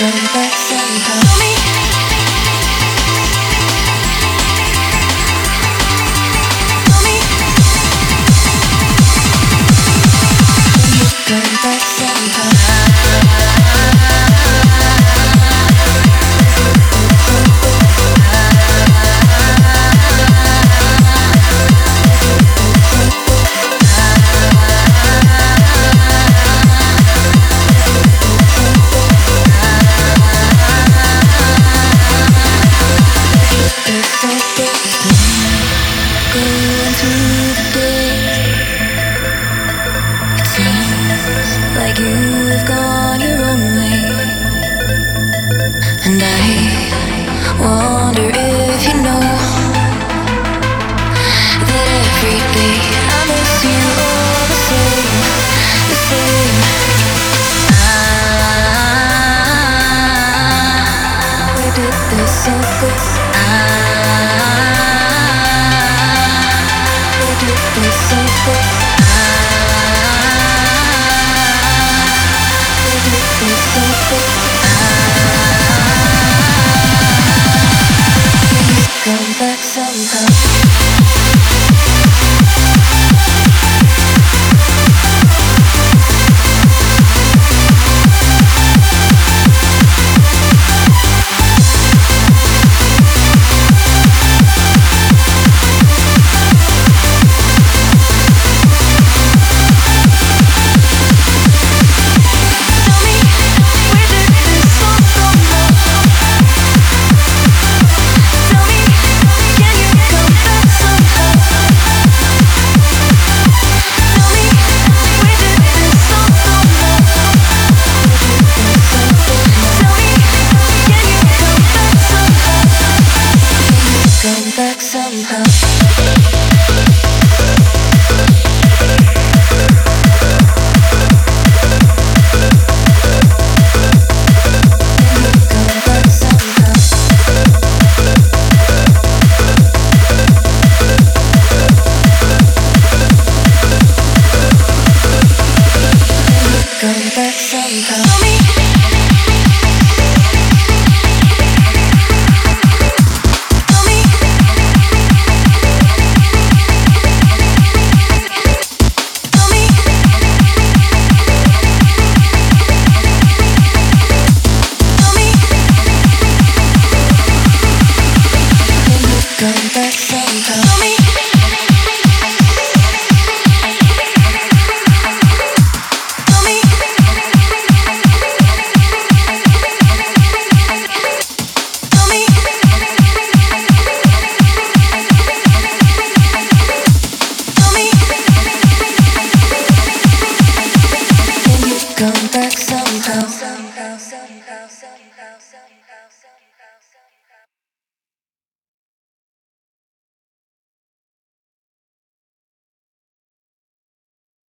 come back somehow. Come back like you've gone your own way, and I wonder if you know that every day I miss you all the same, the same. Where did this all go? Where did this all go? Come back somehow. Come back somehow. Come back somehow. Come back somehow. Come back somehow.